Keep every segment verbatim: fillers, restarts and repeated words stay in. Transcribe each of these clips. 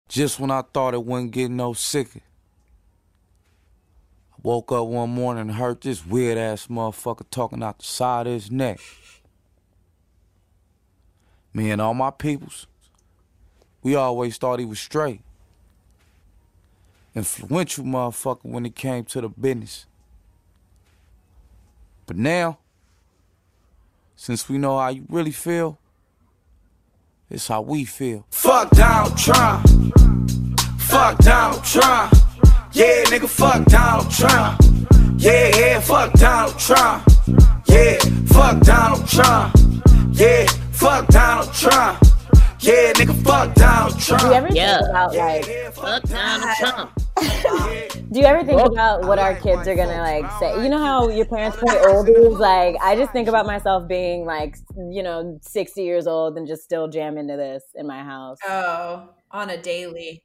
Just when I thought it wouldn't get no sicker, I woke up one morning and heard this weird-ass motherfucker talking out the side of his neck. Me and all my peoples, we always thought he was straight. Influential motherfucker when it came to the business. But now, since we know how you really feel, it's how we feel. Fuck Donald Trump. Fuck Donald Trump. Yeah, nigga, fuck Donald Trump. Yeah, yeah, fuck Donald Trump. Yeah, fuck Donald Trump. Yeah, fuck Donald Trump. Yeah, nigga, fuck Donald Trump. Do you ever think Yeah. about like? Fuck Donald Trump. Do you ever think about what our kids are gonna like say? You know how your parents play oldies? Like, I just think about myself being like, you know, sixty years old and just still jam into this in my house. Oh, on a daily.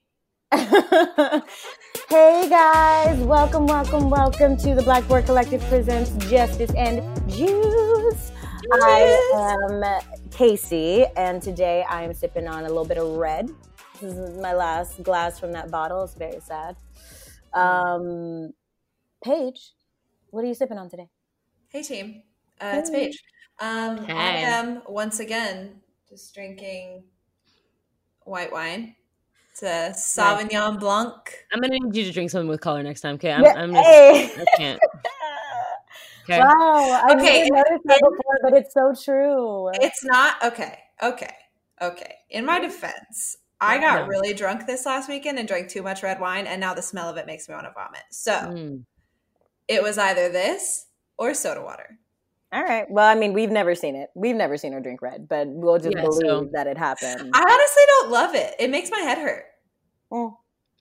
Hey guys, welcome, welcome, welcome to the Blackboard Collective presents Justice and Juice. I am Casey, and today I am sipping on a little bit of red. This is my last glass from that bottle. It's very sad. Um, Paige, what are you sipping on today? Hey team, uh, it's Paige. Um, Hey. I am once again just drinking white wine. It's a Sauvignon Blanc. I'm gonna need you to drink something with color next time, okay? I'm, Yeah, I'm just, hey. I can't. Okay. Wow, I Okay, never noticed that before, but it's so true. It's not okay. Okay, okay. In my defense, I got No. really drunk this last weekend and drank too much red wine, and now the smell of it makes me want to vomit. So Mm. it was either this or soda water. All right. Well, I mean, we've never seen it. We've never seen her drink red, but we'll just Yeah, believe so- that it happened. I honestly don't love it. It makes my head hurt. Oh.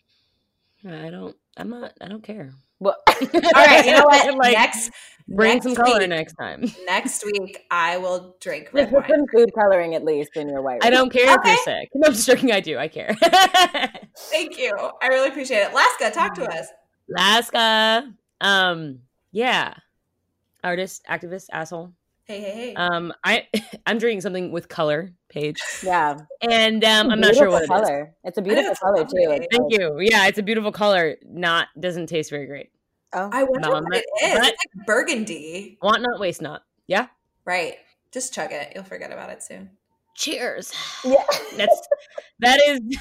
I don't. I'm not. I don't care. Well, All right, you know what? Like, next, bring next some color week, next time. Next week, I will drink just red put some wine. food coloring at least in your white I wine. don't care if Okay. you're sick. No, I'm just joking. I do. I care. Thank you. I really appreciate it. Laska, talk to us. Alaska. Um. Yeah. Artist, activist, asshole. Hey, hey, hey. Um. I. I'm drinking something with color, Paige, Yeah. and um. I'm It's a not sure beautiful what it is. color. It's a beautiful it's color lovely. too. It's Thank like- you. Yeah, it's a beautiful color. Not doesn't taste very great. Oh. I wonder Mom, what it is. what? It's like burgundy. Want not, waste not. Yeah. Right. Just chug it. You'll forget about it soon. Cheers. Yeah. That's that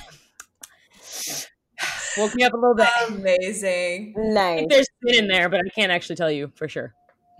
is woke me up a little bit. Amazing. I Nice. think there's spin in there, but I can't actually tell you for sure.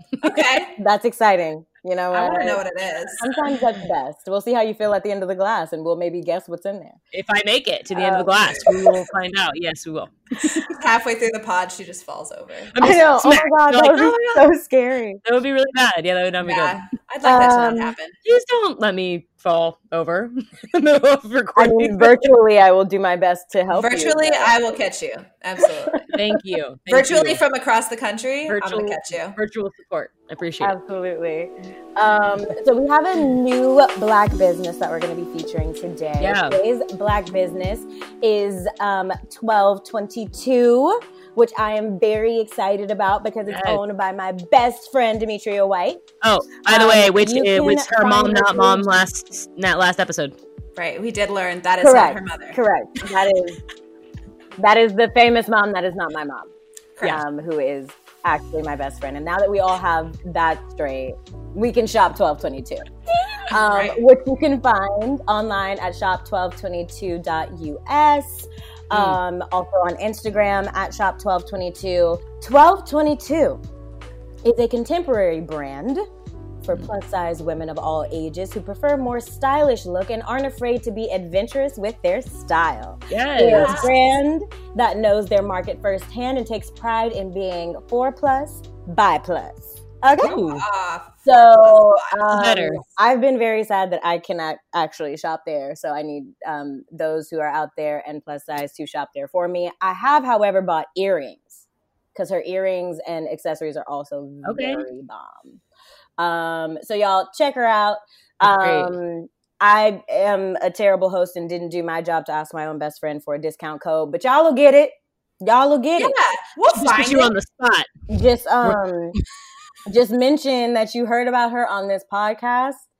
Okay. That's exciting. You know I what? want to know what it is. Sometimes that's best. We'll see how you feel at the end of the glass, and we'll maybe guess what's in there. If I make it to the end of the Uh, glass, we will find out. Yes, we will. Halfway through the pod, she just falls over. I'm I just know. smacked. Oh my god, You're that like, would "Oh, be so scary. that would be really bad. Yeah, that would not be Yeah. good. I'd like that to Um, not happen. Please don't let me fall over in the middle of I recording. mean, virtually, I will do my best to help. Virtually, you, but- I will catch you. Absolutely. Thank you. Thank Virtually you. from across the country, I'm Virtual- going to catch you. virtual support. I appreciate it. Absolutely. Um, so we have a new Black business that we're going to be featuring today. Yeah. Today's Black business is um, twelve twenty-two, which I am very excited about because it's Yes. owned by my best friend Demetria White. Oh, by the Um, way, which you uh, can which her mom, find her not mom, page- last that last episode. Right. We did learn that is Correct. not her mother. Correct. That is that is the famous mom that is not my mom, Yeah. um, who is actually my best friend. And now that we all have that straight, we can shop twelve twenty-two. Um, Right. Which you can find online at shop twelve twenty-two dot U S. Um, also on Instagram at shop twelve twenty-two. twelve twenty-two is a contemporary brand for plus size women of all ages who prefer a more stylish look and aren't afraid to be adventurous with their style. They're Yes. a brand that knows their market firsthand and takes pride in being for plus by plus. Okay. Ooh. Ah, So um, Better. I've been very sad that I cannot actually shop there. So I need um, those who are out there and plus size to shop there for me. I have, however, bought earrings because her earrings and accessories are also Okay. very bomb. Um, so y'all check her out. That's great. Um, I am a terrible host and didn't do my job to ask my own best friend for a discount code, but y'all will get it. Y'all will get yeah, it. we'll Just find put you it. on the spot. Just um just mention that you heard about her on this podcast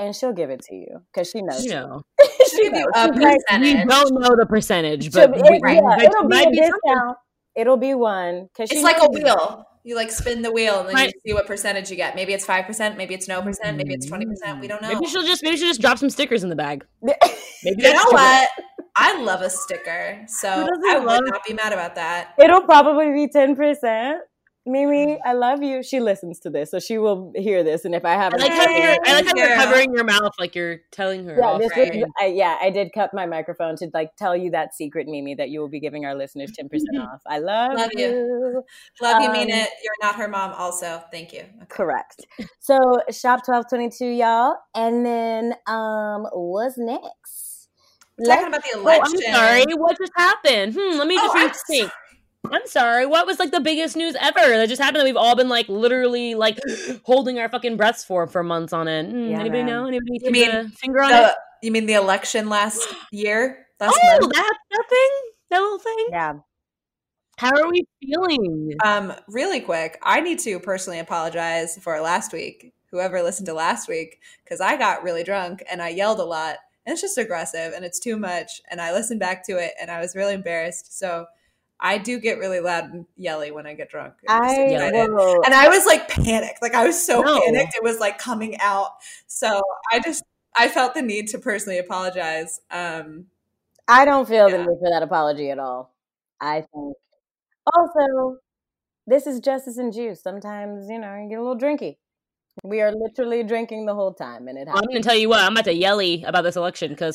and she'll give it to you because she knows. You know, she give you knows. a She's like, percentage. we don't know the percentage, she'll but be- we, it- we- yeah, it it'll be might a be something. discount. It'll be one because It's like a wheel. You like spin the wheel and then Right. you see what percentage you get. Maybe it's five percent, maybe it's no percent, maybe it's twenty percent. We don't know. Maybe she'll just maybe she'll just drop some stickers in the bag. Maybe You that's know true. what? I love a sticker, so Who doesn't I would love- not be mad about that. It'll probably be ten percent. Mimi, I love you. She listens to this, so she will hear this. And if I I haven't, like how you're I like how you're Girl. covering your mouth like you're telling her yeah, off. this right. was, I, yeah, I did cut my microphone to like tell you that secret, Mimi, that you will be giving our listeners ten percent off. I love, Love you. you. Love you, mean Um, it. You're not her mom, also. Thank you. Okay. Correct. So shop twelve twenty-two, y'all, and then um, what's next? We're talking about the Oh, election. I'm sorry. What just happened? Hmm, let me just Oh, I'm rethink. I'm sorry. What was like the biggest news ever that just happened that we've all been like literally like holding our fucking breaths for for months on end? Hmm, Yeah, anybody man. know? Anybody You keep mean a finger on The, it? you mean the election last year? Last Oh, month? that that thing, that little thing. Yeah. How are we feeling? Um, really quick, I need to personally apologize for last week. Whoever listened to last week, because I got really drunk and I yelled a lot, and it's just aggressive and it's too much. And I listened back to it and I was really embarrassed. So I do get really loud and yelly when I get drunk. I'm just I excited. will. And I was like panicked, like I was so No. panicked, it was like coming out. So I just I felt the need to personally apologize. Um, I don't feel the Yeah. need for that apology at all. I think also this is justice and juice. Sometimes, you know, you get a little drinky. We are literally drinking the whole time, and it Well, I'm happens. gonna tell you what. I'm about to yelly about this election because,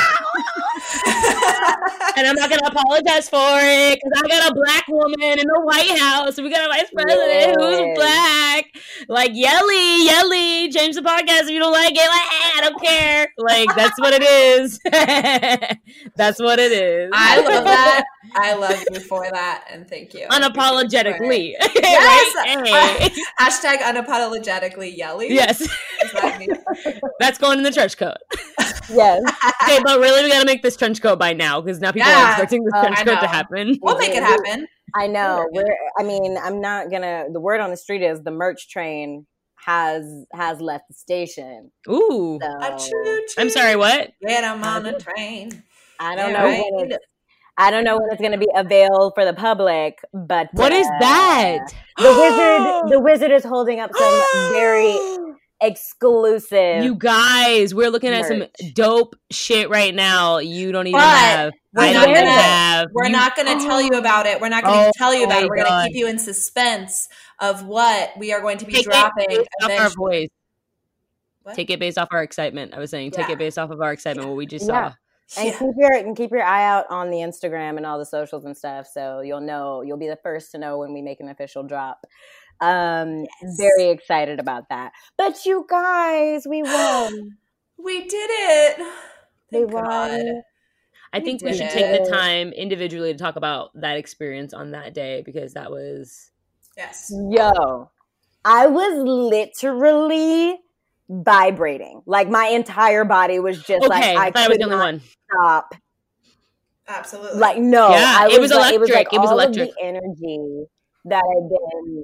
and I'm not gonna apologize for it because I got a black woman in the White House. We got a vice president Yes. who's black. Like yelly, yelly. Change the podcast if you don't like it. Like, I don't care. Like that's what it is. That's what it is. I love that. I love you for that, and thank you. Unapologetically. Yes. Right? Hey. Hashtag unapologetically yelly. Yes. Is that me? That's going in the trench coat. Yes. Okay, but really, we gotta make this trench coat by now because now people Yeah. are expecting this Uh, trench I coat to know. happen. We'll make it happen. I know. We're. I mean, I'm not gonna. The word on the street is the merch train has has left the station. Ooh, So A choo-choo. I'm sorry. What? Get 'em on a train. I don't Yeah, know right. when it's. I don't know when it's going to be available for the public, but What is uh, that? The wizard. The wizard is holding up some very exclusive. You guys, we're looking at some merch. dope shit right now. You don't even But have. we're I not don't even gonna- have. We're You- not going to tell you about it. We're not going to Oh tell you about my it. We're going God. to keep you in suspense of what we are going to be Take it dropping. based off our eventually. voice. What? Take it based off our excitement. I was saying, take Yeah. it based off of our excitement. What we just Yeah. saw. and Yeah. keep your and keep your eye out on the Instagram and all the socials and stuff, so you'll know. You'll be the first to know when we make an official drop. Um, Yes. very excited about that. But you guys, we won. We did it. We Thank won. God. I think we did should it. take the time individually to talk about that experience on that day because that was. Yes. Yo, I was literally vibrating. Like my entire body was just like Okay, I, I thought I was could the only not one. stop. Absolutely. Like no, Yeah, I it was like, It was like electric. It was all electric. of the energy that had been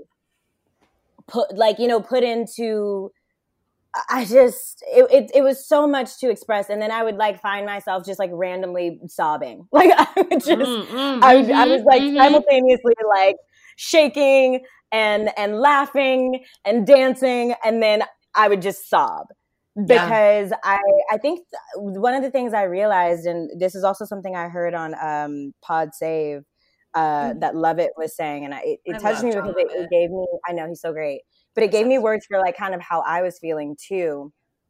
put, like you know, put into. I just it, it it was so much to express, and then I would like find myself just like randomly sobbing. Like I would just, Mm, mm, I was, I mhm, was like mhm. simultaneously like shaking and and laughing and dancing, and then I would just sob because I I think th- one of the things I realized, and this is also something I heard on um, Pod Save uh, Mm. that Lovett was saying, and I, it, it I touched love me John because it, it Lovett. gave me. I know he's so great, but it gave me words for like kind of how I was feeling too,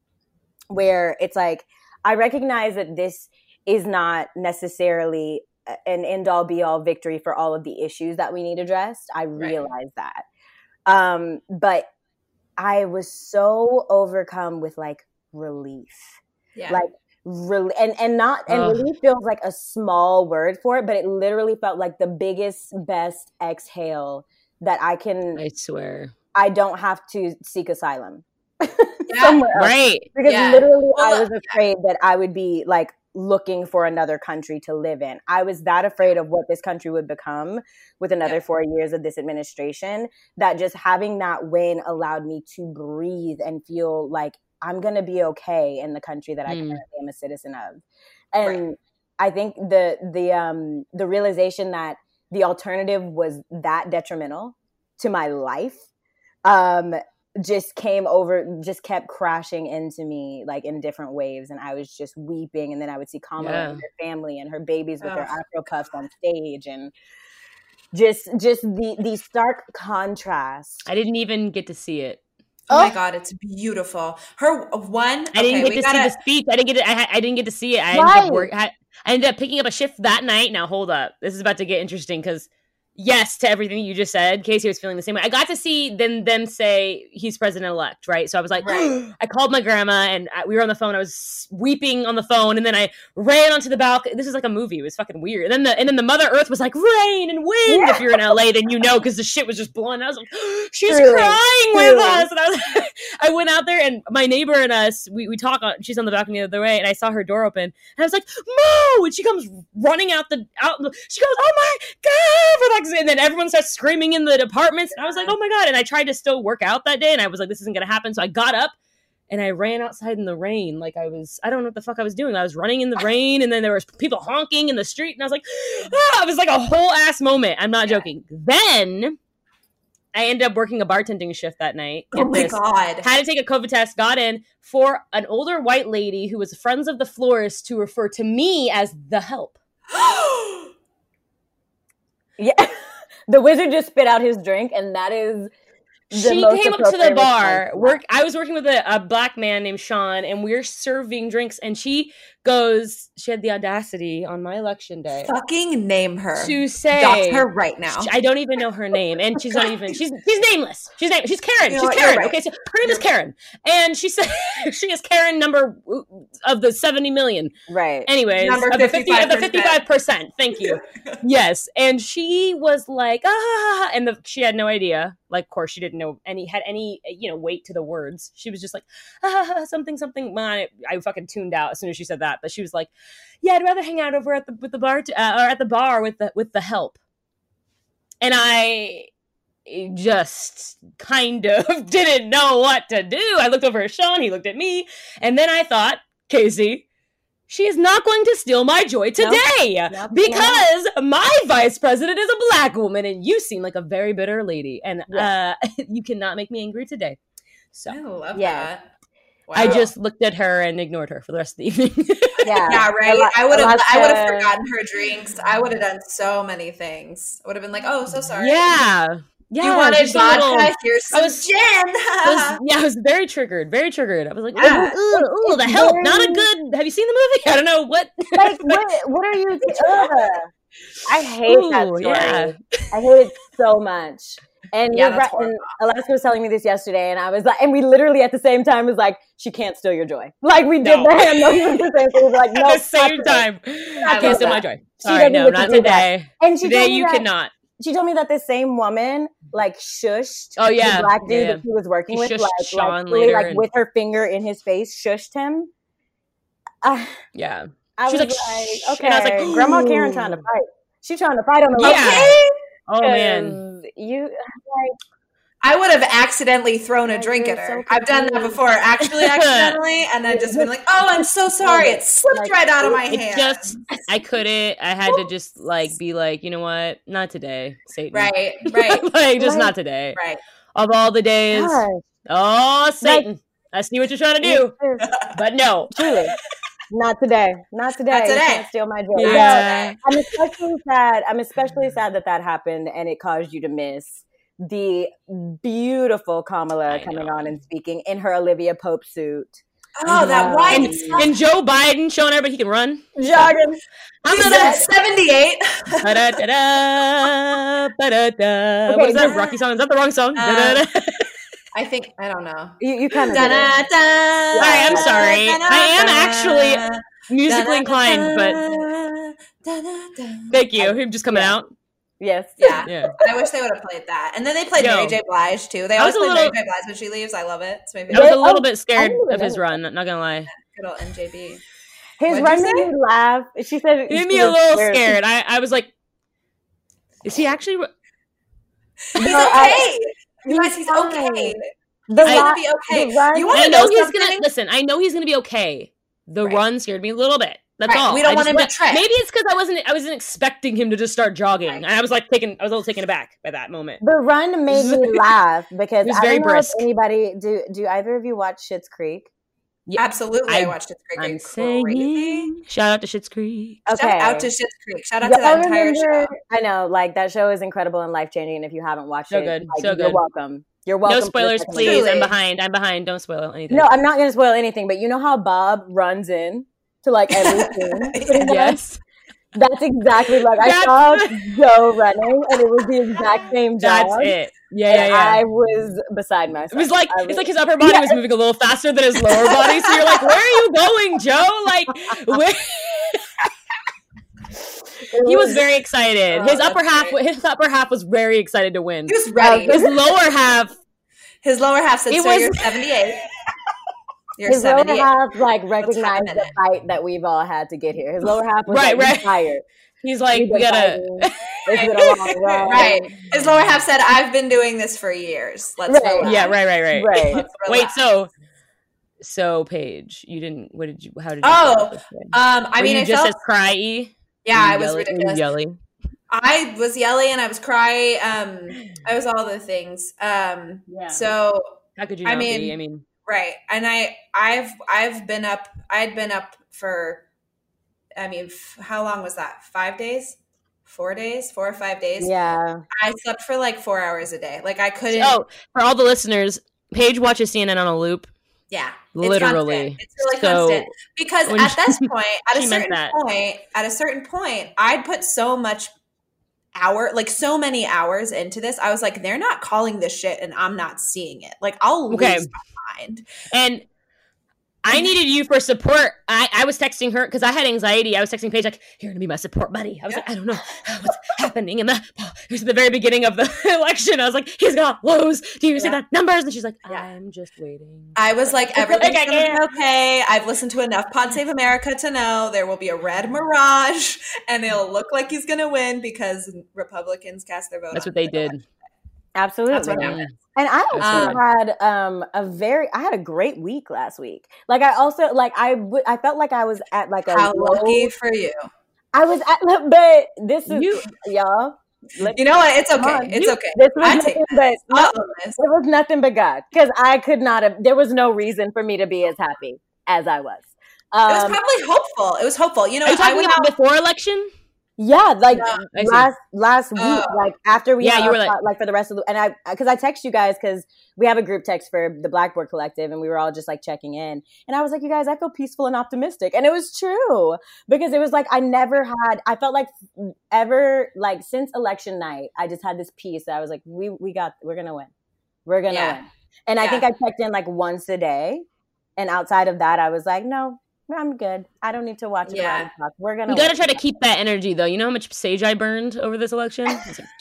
where it's like I recognize that this is not necessarily a- an end all be all victory for all of the issues that we need addressed. I Right. realize that. Um, but I was so overcome with like relief. Yeah. Like really and, and not and Ugh. relief feels like a small word for it, but it literally felt like the biggest, best exhale that I can I swear. I don't have to seek asylum Yeah. somewhere else. Right. Because Yeah. literally Well, I was afraid that I would be like looking for another country to live in. I was that afraid of what this country would become with another Yeah. four years of this administration that just having that win allowed me to breathe and feel like I'm going to be okay in the country that I Mm. currently am a citizen of. And Right. I think the the um the realization that the alternative was that detrimental to my life um just came over, just kept crashing into me like in different waves, and I was just weeping. And then I would see Kamala Yeah. and her family and her babies with their Ugh. Afro cuffs on stage, and just just the the stark contrast. I didn't even get to see it. Oh, Oh. my God, it's beautiful. Her one. I didn't okay, get we to gotta, see the speech. I didn't get. To, I, ha- I didn't get to see it. I ended Right. up work. I, I ended up picking up a shift that night. Now hold up, this is about to get interesting because yes to everything you just said. Casey was feeling the same way. I got to see them them say he's president elect, right? So I was like, Right. I called my grandma and I, we were on the phone. I was weeping on the phone, and then I ran onto the balcony. This is like a movie. It was fucking weird. And then the and then the Mother Earth was like rain and wind. Yeah. If you're in L A, then you know because the shit was just blowing. I was like, she's Truly. crying Truly. with us, and I was. I went out there, and my neighbor and us, we, we talk on, she's on the balcony the other way, and I saw her door open, and I was like, Mo! And she comes running out the, out, she goes, oh my God! We're like, and then everyone starts screaming in the apartments, and I was like, oh my God! And I tried to still work out that day, and I was like, this isn't gonna happen, so I got up, and I ran outside in the rain, like I was, I don't know what the fuck I was doing, I was running in the rain, and then there was people honking in the street, and I was like, ah! It was like a whole ass moment, I'm not joking. Then, I ended up working a bartending shift that night. Oh Get my this. God. Had to take a COVID test, got in for an older white lady who was friends of the florist to refer to me as the help. Yeah. The wizard just spit out his drink, and that is the She most came up to the appropriate bar. response. Work. I was working with a, a black man named Sean, and we we're serving drinks. And she goes, she had the audacity on my election day Fucking name her. to say, Dox her right now. I don't even know her name, and she's not even. She's she's nameless. She's name. She's Karen. You know she's what? You're Karen. right. Okay, so her name is Karen, and she said she is Karen number of the seventy million. Right. Anyways, Number of the fifty, of the fifty-five percent. fifty-five percent. Thank you. Yes, and she was like, ah, and the, she had no idea. Like, of course, she didn't know any had any you know weight to the words. She was just like, ah, something, something. Man, I fucking tuned out as soon as she said that. But she was like, yeah, I'd rather hang out over at the with the bar to, uh, or at the bar with the with the help. And I just kind of didn't know what to do. I looked over at Sean. He looked at me, and then I thought, Casey, she is not going to steal my joy today Nope. because my vice president is a black woman, and you seem like a very bitter lady, and Yeah. uh, you cannot make me angry today. So I love Yeah. that. Wow. I just looked at her and ignored her for the rest of the evening. Yeah. Yeah, right. Ala- I would have. Alaska- I would have forgotten her drinks. I would have done so many things. I would have been like, "Oh, so sorry." yeah, yeah. You wanted just a vodka? little- Here's some was- gin. I was, yeah, I was very triggered, very triggered. I was like, Yeah. ooh, ooh, ooh, the It's help, very- not a good. Have you seen the movie? I don't know what. Like, what, what are you? Ugh. I hate that Ooh, story. yeah. I hate it so much. And, Yeah, you're that's right, and Alaska was telling me this yesterday, and I was like, and we literally at the same time was like, she can't steal your joy. Like we did No. that, and we were the same thing. We were like, no, At the same time, I love can't steal my that. joy. She Sorry, doesn't no, get to not do that. today. And she told Today me you that, cannot. She told me that the same woman like shushed Oh yeah, the black dude yeah. that she was working She with, shushed like, Sean like, really, later like and- with her finger in his face, shushed him. I, Yeah. I She was was like, like, "Shh," okay, and I was like, Grandma Karen trying to fight. She trying to fight on the Yeah. okay. Oh man. 'Cause you like I would have accidentally thrown a Like, drink you're at her. so I've done that confused. before, actually, accidentally, and then just been like, "Oh, I'm so sorry." It slipped Like, right out of my It hand. just, I couldn't. I had to just like be like, you know what? Not today, Satan. right, right, like just Like- not today. right. Of all the days. gosh, Oh, Satan! I see what you're trying to do, but no. truly. Not today. Not today. Not You today. can't steal my joy. Yeah. So, I'm especially sad. I'm especially sad that that happened and it caused you to miss the beautiful Kamala I coming know. on and speaking in her Olivia Pope suit. Oh, that Yeah. white And, stuff. and Joe Biden showing everybody he can run. Jogging. I'm He gonna. said seventy-eight. Ba-da-da-da, ba-da-da. Okay, What is that but- Rocky song? Is that the wrong song? Uh, Da-da-da. I think I don't know. You, you kind of Da, did it. da, da, Sorry, I'm da, sorry. da, da, I am da, actually da, Musically da, inclined, but da, da, da. thank you. Him just coming Yeah. out. Yes. Yeah. Yeah. I wish they would have played that. And then they played Yo. Mary J. Blige too. They I always was a play little- Mary J. Blige when she leaves. I love it. It's my I was favorite. a little Oh, bit scared didn't even of his know. run. Not gonna lie. Good old M J B. His What'd run you made say? me laugh. She said It made she me a was little scared. scared. I, I was like, is he actually? ru- He's No, I- okay. You guys, he's fine. okay. The He's run- gonna be okay. the run- You want I to know know he's something? gonna listen. I know he's gonna be okay. The Right. run scared me a little bit. That's Right. all. We don't I want just him to went- trip. Maybe it's because I wasn't. I wasn't expecting him to just start jogging, Right. and I was like taken. I was a little taken aback by that moment. The run made me laugh because It was I very don't know brisk. if anybody do. Do either of you watch Schitt's Creek? Yeah, Absolutely, I, I- watched it. Great, I'm great, crazy. saying shout out to Schitt's Creek. Okay. Shout out to Schitt's Creek. Shout out to Y'all that entire remember- show. I know, like that show is incredible and life changing. And if you haven't watched So it, good, like, so you're good. welcome. You're welcome. No for the spoilers, second please. season. Truly. I'm behind. I'm behind. Don't spoil anything. No, I'm not going to spoil anything. But you know how Bob runs in to like every scene. pretty much? Yes, That's exactly like I saw Joe running, and it was the exact same job. that's it. Yeah, And yeah, yeah. I was beside myself. It was like I it's like his upper body Yeah. was moving a little faster than his lower body. So you're like, where are you going, Joe? Like, where? it He was very excited. Oh, His that's upper half, great. his upper half was very excited to win. He was ready. His lower half, His lower half said, It "So was- you're seventy-eight. You're His lower seventy-eight." half like have a recognized the minute. fight that we've all had to get here. His lower half was Right, like, right. tired. he's like, We've we been gotta. fighting. It's been a long run. Right. His lower half said, "I've been doing this for years. Let's Right. relax. Yeah, right, right, right. Right. Let's Wait, relax." so, so Paige, you didn't. What did you? How did you? Oh, feel this way? Um, I Were mean, you I just felt, as cryy. yeah, I was Yelly- ridiculous. Yelly. I was yelling, I was crying. Um, I was all the things. Um, Yeah. so How could you I not mean- be? I mean, right, and I, I've, I've been up. I'd been up for. I mean, f- how long was that? Five days, four days, four or five days. Yeah. I slept for like four hours a day. Like I couldn't. oh, for all the listeners, Paige watches C N N on a loop. Yeah, it's Literally. constant. It's really So, constant because when at she- this point, at a she meant certain that. point, at a certain point, I'd put so much hour, like so many hours into this. I was like, they're not calling this shit, and I'm not seeing it. Like I'll Okay. lose my mind. And I needed you for support. I, I was texting her because I had anxiety. I was texting Paige like, "You're gonna be my support buddy." I was like, "I don't know what's happening." And the it was the very beginning of the election. I was like, "He's got lows. Do you see Yeah. the numbers?" And she's like, Yeah. "I'm just waiting." I was like, everything's Like, I gonna be can't. okay. I've listened to enough Pod Save America to know there will be a red mirage, and it'll look like he's gonna win because Republicans cast their vote. That's on what they the did. Absolutely. That's what Mm. happened. And I also Um, had um a very I had a great week last week. Like I also like I w- I felt like I was at like a How low- lucky for you. I was at but this is You- y'all. let- You know what? It's Come okay. on, It's you- okay. This was I take nothing but no, I'll own this. it was nothing but God because I could not have. There was no reason for me to be as happy as I was. It was Um, probably hopeful. It was hopeful. You know, Are you I talking went about out. before election? yeah, like Yeah, I see. last last week, Oh. like after we Yeah, had you our were like- po- like for the rest of the and I because I text you guys because we have a group text for the Blackboard Collective and we were all just like checking in and I was like, you guys, I feel peaceful and optimistic, and it was true because it was like I never had. I felt like ever like since election night, I just had this peace that I was like, we we got we're gonna win, we're gonna Yeah. win, and I Yeah. think I checked in like once a day, and outside of that, I was like, no. I'm good. I don't need to watch it. Yeah. around the clock. We're gonna. You got to win. try to keep that energy, though. You know how much sage I burned over this election? It's like,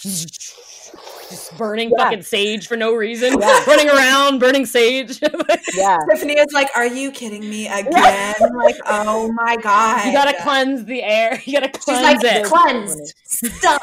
just burning Yeah. fucking sage for no reason, Yeah. running around burning sage. Yeah. Tiffany is like, "Are you kidding me again?" Like, oh my god, You gotta cleanse the air. You gotta She's cleanse like, it. "Cleansed. Stop."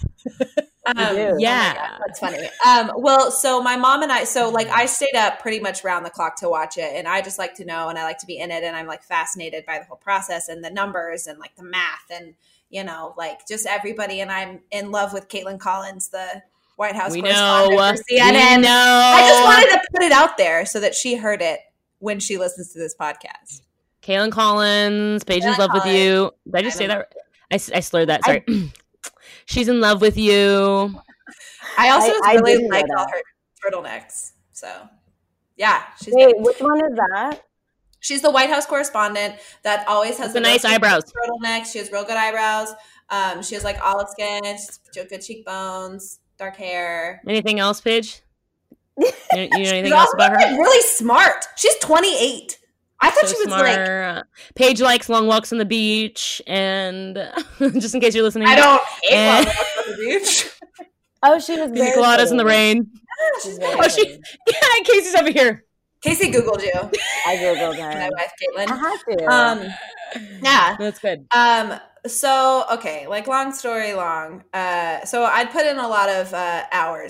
Um, do. oh my Yeah. God, that's funny. Um, well, so my mom and I, so like I stayed up pretty much round the clock to watch it, and I just like to know, and I like to be in it, and I'm like fascinated by the whole process and the numbers and like the math and you know like just everybody, and I'm in love with Caitlin Collins, the White House We correspondent know. for C N N. We know. I just wanted to put it out there so that she heard it when she listens to this podcast. Kaylin Collins, Paige is in Kaylin love with Collins. you. Did I just I say don't that? I, s- I slurred that. Sorry. She's in love with you. I also I- I really didn't know like all that. her turtlenecks. So, yeah, she's Wait, good. which one is that? She's the White House correspondent that always has With the nice real eyebrows. turtlenecks. She has real good eyebrows. Um, she has like olive skin, she's got good cheekbones, dark hair. Anything else, Paige? You, you know anything She's else also about her? like, really smart. She's twenty-eight. I thought So she was like. smart. Paige likes long walks on the beach, and just in case you're listening, I don't hate Eh. long walks on the beach. Oh, she was pina very coladas in the pretty. rain. She's very very Oh, she, pretty. yeah, Casey's over here. Casey Googled you. I googled My her. wife, I Caitlin. had to. Um, yeah. That's good. Um, so okay, like long story long. Uh, so I'd put in a lot of uh, hours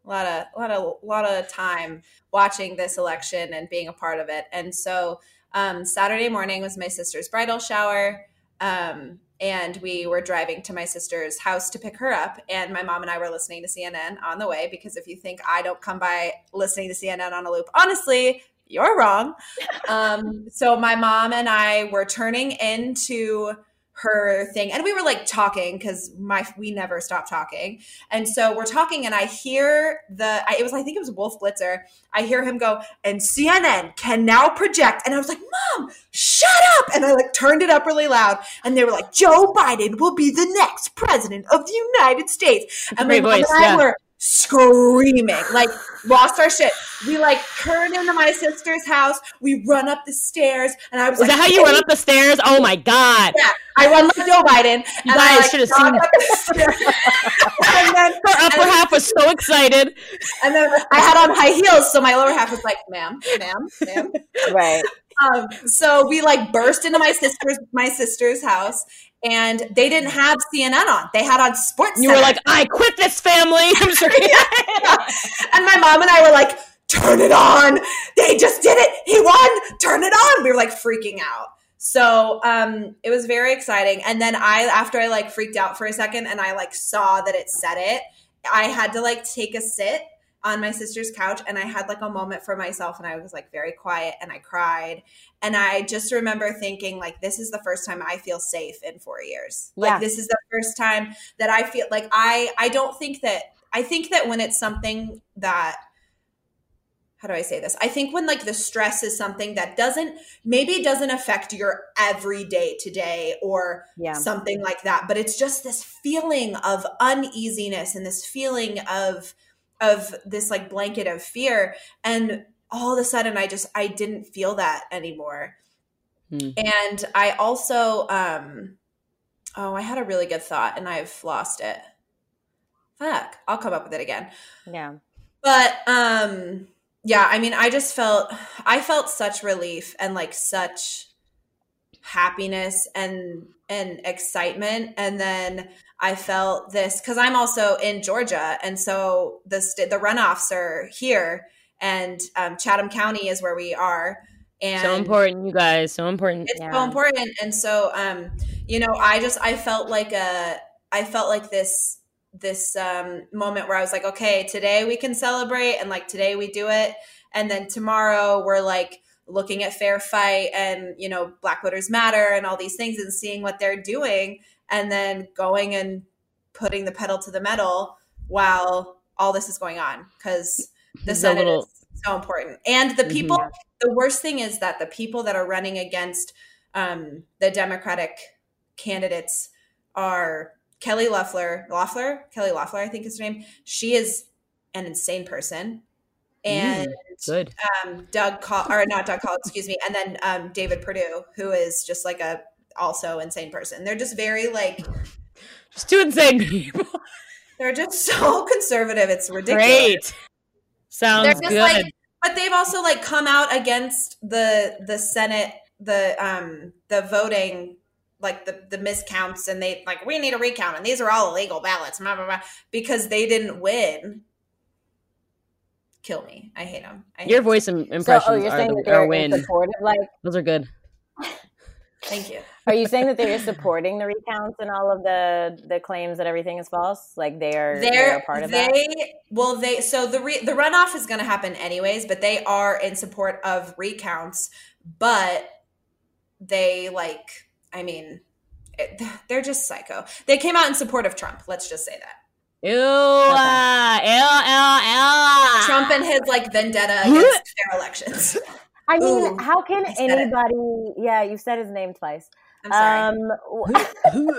a lot of, a lot of, a lot of time watching this election and being a part of it. And so um, Saturday morning was my sister's bridal shower. Um, and we were driving to my sister's house to pick her up. And my mom and I were listening to C N N on the way, because if you think I don't come by listening to C N N on a loop, honestly, you're wrong. Um, so my mom and I were turning into her thing, and we were like talking, because my we never stopped talking. And so we're talking, and I hear the I, it was I think it was Wolf Blitzer. I hear him go, and C N N can now project. And I was like, Mom, shut up. And I like turned it up really loud, and they were like, Joe Biden will be the next president of the United States. And my mom and I yeah. were screaming, like lost our shit. We like turned into my sister's house. We run up the stairs, and I was Is like, that how you hey. run up the stairs? Oh my God. Yeah. I run like Joe Biden. You guys I, like, should have seen the and then her upper and, half was so excited. And then I had on high heels, so my lower half was like, ma'am, ma'am, ma'am. Right. Um, so we like burst into my sister's my sister's house, and they didn't have C N N on. They had on Sports You Center. were like, I quit this family. I'm sorry. yeah. And my mom and I were like, turn it on. They just did it. He won. Turn it on. We were like freaking out. So um, it was very exciting. And then I, after I like freaked out for a second and I like saw that it said it, I had to like take a sit on my sister's couch, and I had like a moment for myself, and I was like very quiet, and I cried. And I just remember thinking like, this is the first time I feel safe in four years. Yeah. Like this is the first time that I feel like I, I don't think that, I think that when it's something that, how do I say this? I think when like the stress is something that doesn't, maybe doesn't affect your everyday today or yeah. something like that, but it's just this feeling of uneasiness and this feeling of, of this like blanket of fear. And all of a sudden I just, I didn't feel that anymore. Hmm. And I also, um, oh, I had a really good thought and I've lost it. Fuck, I'll come up with it again. Yeah. But, um, yeah, I mean, I just felt, I felt such relief and like such happiness and, and excitement. And then I felt this, cause I'm also in Georgia. And so the, st- the runoffs are here, and um, Chatham County is where we are. And so important, you guys, so important. It's yeah. so important. And so, um, you know, I just, I felt like a, I felt like this, this um, moment where I was like, okay, today we can celebrate, and like today we do it. And then tomorrow we're like looking at Fair Fight and, you know, Black Voters Matter and all these things and seeing what they're doing, and then going and putting the pedal to the metal while all this is going on, because the Senate little- is so important. And the people, mm-hmm. the worst thing is that the people that are running against um, the Democratic candidates are Kelly Loeffler, Loeffler, Kelly Loeffler, I think is her name. She is an insane person. And mm, good. Um, Doug Call, or not Doug Call, excuse me. And then um, David Perdue, who is just like a also insane person. They're just very like, just two insane people. They're just so conservative. It's ridiculous. Great. Sounds they're just good. Like, but they've also like come out against the the Senate, the um the voting, like the, the miscounts, and they like, we need a recount, and these are all illegal ballots, blah, blah, blah, because they didn't win. Kill me. I hate them. I hate Your voice so, impressions oh, you're are, saying the, that they're are win. supportive, like those are good. Thank you. Are you saying that they're supporting the recounts and all of the the claims that everything is false? Like they are they're, they're a part of they, that? Well, they so the re, the runoff is going to happen anyways, but they are in support of recounts. But they like, I mean, it, they're just psycho. They came out in support of Trump. Let's just say that. Ew, uh, ew, ew, ew. Trump and his like vendetta against fair elections. I mean, Ooh, how can I anybody? Yeah, you said his name twice. I'm sorry. Um,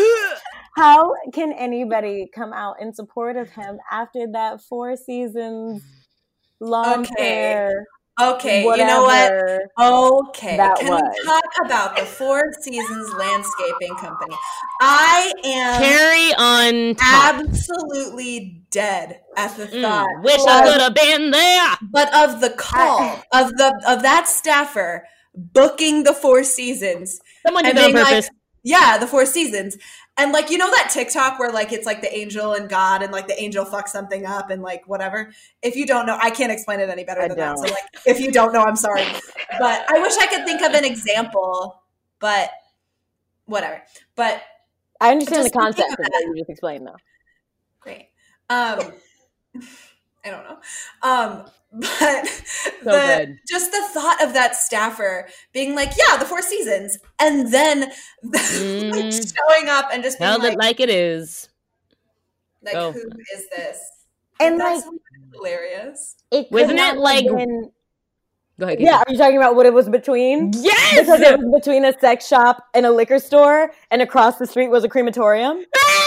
how can anybody come out in support of him after that four seasons long okay. hair? Okay, you know what? Okay, can was. we talk about the Four Seasons Landscaping Company? I am Carry on top. Absolutely dead at the thought. Mm, wish I could have been there. But of the call of the of that staffer booking the Four Seasons, someone did that on purpose. Like, yeah, the Four Seasons, And like, you know that TikTok where like it's like the angel and God and like the angel fucks something up and like whatever. If you don't know, I can't explain it any better I than don't. that. So like, if you don't know, I'm sorry. But I wish I could think of an example, but whatever. But I understand the Just thinking concept of of what you just explained, though. great. Um, I don't know. Um, but So the, good. just the thought of that staffer being like, yeah, the Four Seasons. And then Mm. like, showing up and just being Tell like, it like it is. like Oh. who is this? And, That's like- hilarious. It could Wasn't not it, have like- been- Go ahead. yeah, are you talking about what it was between? Yes. Because it was between a sex shop and a liquor store, and across the street was a crematorium.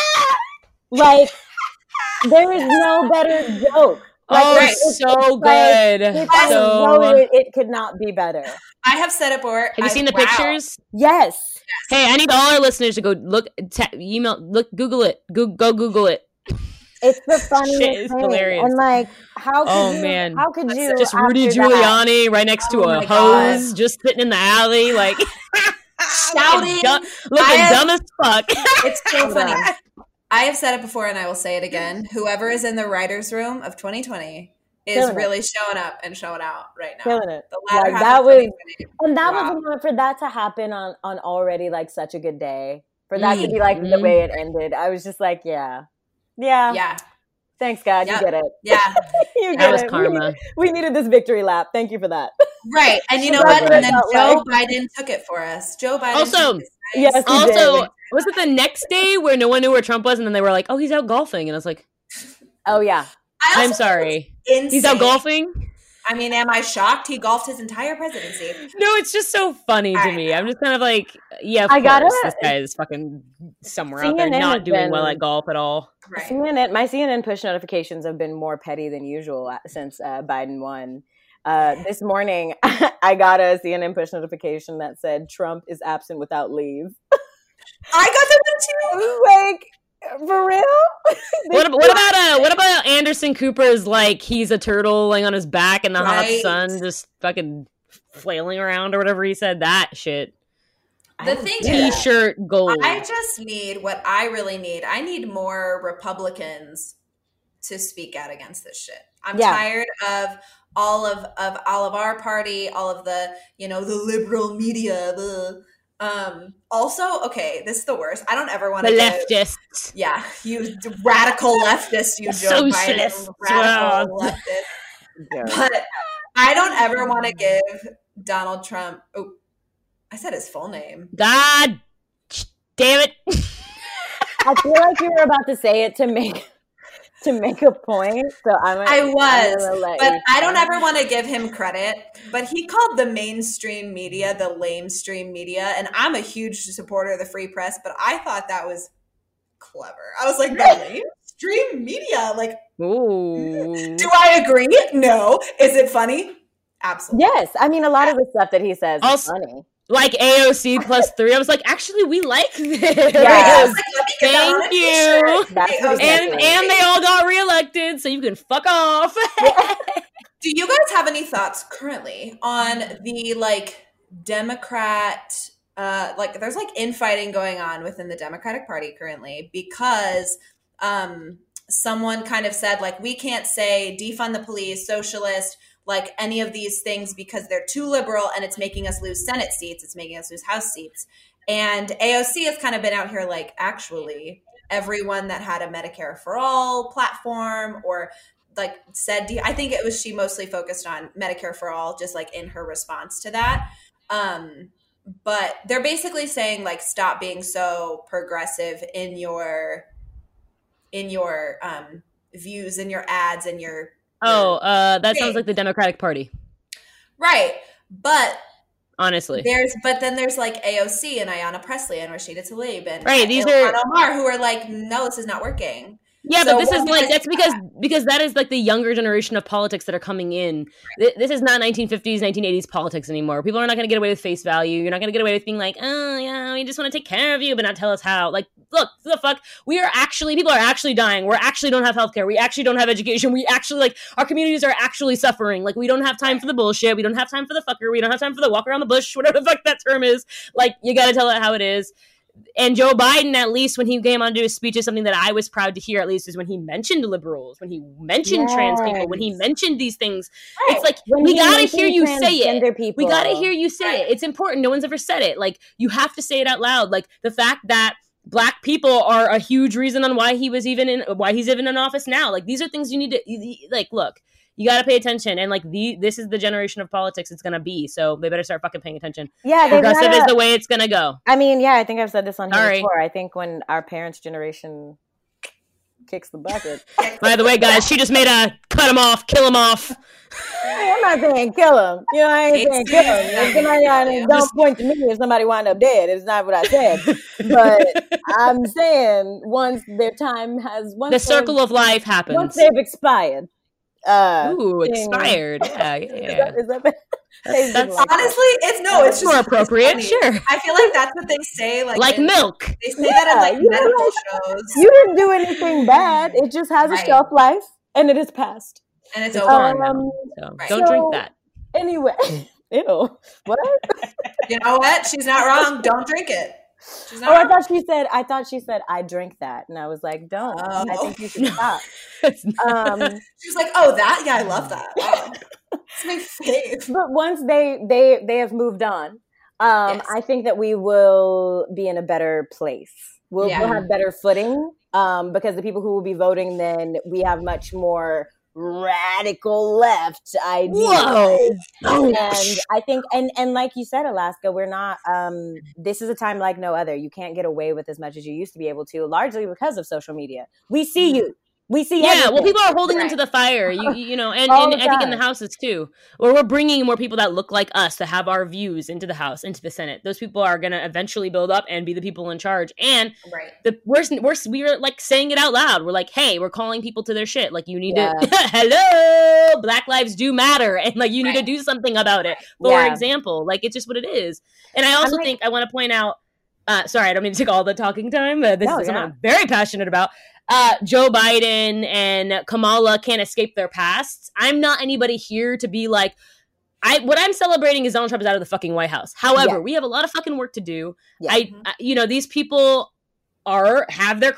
Like, there is no better joke. Like, oh, right. it's- so it's like- good. If I so, wrote it, it could not be better. I have said it before. have you I- seen the wow. pictures? Yes. Hey, I need all our listeners to go look, ta- email, look, Google it. Go, go Google it. It's the funniest Shit is thing. hilarious. And like, how could Oh, you, man. how could you Just Rudy after that- Giuliani right next to Oh a my God. hose, just sitting in the alley, like Shouting. dumb, looking I have- dumb as fuck. It's so funny. Yeah. I have said it before and I will say it again. Whoever is in the writer's room of twenty twenty is Killing it. really showing up and showing out right now. Killing it. The latter Like, half that of was- twenty twenty. And that Wow. was the moment for that to happen on on already like such a good day. For that to Mm. be like the Mhm. way it ended. I was just like, yeah. Yeah. Yeah. Thanks, God. Yep. You get it. Yeah. You That get was it. We karma. needed, we needed this victory lap. Thank you for that. Right. And you know That's what? what And it then felt Joe like. Biden took it for us. Joe Biden. Also- took his Yes, place. he Also, did. was it the next day where no one knew where Trump was, and then they were like, "Oh, he's out golfing," and I was like, Oh yeah. I also "I'm sorry, think it's he's out insane. golfing." I mean, am I shocked? He golfed his entire presidency. No, it's just so funny to I me. I'm just kind of like, yeah, of I gotta- course, this guy is fucking somewhere out there C N N not has doing been- well at golf at all. Right. C N N, my C N N push notifications have been more petty than usual uh, since uh, Biden won. Uh, this morning, I got a C N N push notification that said Trump is absent without leave. I got that one too. Like, for real? What, ab- what about uh? What about Anderson Cooper's like he's a turtle laying on his back in the hot Right. sun, just fucking flailing around or whatever he said? That shit. The thing Yeah. is, T-shirt gold. I just need what I really need. I need more Republicans to speak out against this shit. I'm Yeah. tired of all of, of all of our party, all of the, you know, the liberal media. The, um, also, okay, this is the worst. I don't ever want the to leftists. Yeah, you radical leftist, you The Joe socialists. Biden, radical Wow. leftist. Yeah. But I don't ever want to give Donald Trump. Oh, I said his full name. God damn it. I feel like you were about to say it to make to make a point. So I'm. I I'm was, gonna let but you I don't finish. ever want to give him credit. But he called the mainstream media the lamestream media, and I'm a huge supporter of the free press. But I thought that was clever. I was like, the lamestream media. Like, Ooh. do I agree? No. Is it funny? Absolutely. Yes, I mean a lot of the stuff that he says Also- is funny. Like A O C plus three. I was like, actually, we like this. Yeah. I was like, let me get that on a Thank you. t-shirt. That's A O C. what And and they all got reelected, so you can fuck off. Do you guys have any thoughts currently on the like Democrat uh like there's like infighting going on within the Democratic Party currently because um someone kind of said like we can't say defund the police, socialist, like any of these things because they're too liberal and it's making us lose Senate seats, it's making us lose House seats. And A O C has kind of been out here like actually everyone that had a Medicare for All platform or like said, I think it was she mostly focused on Medicare for All, just like in her response to that. Um, but they're basically saying like, stop being so progressive in your, in your um, views and your ads and your, Oh, uh, that sounds Hey. like the Democratic Party. right. But Honestly, there's, but then there's like A O C and Ayanna Pressley and Rashida Tlaib and Right, these Ilhan are- Omar who are like, no, this is not working. yeah, So but this what is do you like guys that's think because about because that is like the younger generation of politics that are coming in. Th- This is not nineteen fifties, nineteen eighties politics anymore. People are not going to get away with face value. You're not going to get away with being like, oh yeah, we just want to take care of you, but not tell us how. Like, look, the fuck, we are actually people are actually dying. We actually don't have healthcare. We actually don't have education. We actually like our communities are actually suffering. Like, we don't have time for the bullshit. We don't have time for the fucker. We don't have time for the walk around the bush, whatever the fuck that term is. Like, you got to tell it how it is. And Joe Biden, at least when he came on to do his speech, is something that I was proud to hear, at least, is when he mentioned liberals, when he mentioned Yes. trans people, when he mentioned these things. Right. It's like, When we he gotta mentioned hear you say transgender it. people. We gotta hear you say Right. it. It's important. No one's ever said it. Like, you have to say it out loud. Like, the fact that Black people are a huge reason on why he was even in, why he's even in office now. Like, these are things you need to, you- like, look. You got to pay attention, and like the this is the generation of politics it's gonna be. So they better start fucking paying attention. Yeah, they Progressive gotta, is the way it's gonna go. I mean, yeah, I think I've said this on here Sorry. before. I think when our parents' generation kicks the bucket, By the way, guys, she just made a cut him off, kill him off. I'm not saying kill him. You know, I ain't saying kill him. If somebody, I- don't point to me if somebody wind up dead. It's not what I said. But I'm saying once their time has once The circle they've- of life once happens. they've expired. Uh, Ooh, thing- expired. Yeah, yeah. Is that, is that, That's- that's- like that. Honestly, it's no, it's That's just more it's appropriate, funny. sure. I feel like that's what they say, like Like in- milk. They say that in Yeah, like you know, medical like, shows, You didn't do anything bad. It just has a Right. shelf life and it is past. and it's It's over. gone now. Um, So right. don't so- drink that. Anyway, ew. What? You know what? She's not wrong. Don't drink it. She's not Oh, I wrong. thought she said. I thought she said I drink that, and I was like, don't. I Oh. think you should stop. It's not- Um, She's like, oh, that? Yeah, I love that. Wow. It's my fave. but once they they they have moved on, um, Yes. I think that we will be in a better place. We'll, Yeah. we'll have better footing um, because the people who will be voting, then we have much more radical left ideas. Whoa. And I think, and and like you said, Alaska, we're not. Um, this is a time like no other. You can't get away with as much as you used to be able to, largely because of social media. We see you. We see. Yeah, everything. well, people are holding them Right. to the fire. You, you know, and, All and the I think in the time. houses too, where we're bringing more people that look like us to have our views into the House, into the Senate. Those people are going to eventually build up and be the people in charge. And Right. the we're we're we're like saying it out loud. We're like, hey, we're calling people to their shit. Like, you need Yeah. to, hello, Black lives do matter, and like you need to Right. do something about it. For Yeah. example, like it's just what it is. And I also like- think I want to point out. Uh, sorry, I don't mean to take all the talking time. Uh, this No, is something yeah. I'm very passionate about. Uh, Joe Biden and Kamala can't escape their pasts. I'm not anybody here to be like, I what I'm celebrating is Donald Trump is out of the fucking White House. However, Yeah. we have a lot of fucking work to do. Yeah. I, I, you know, these people are have their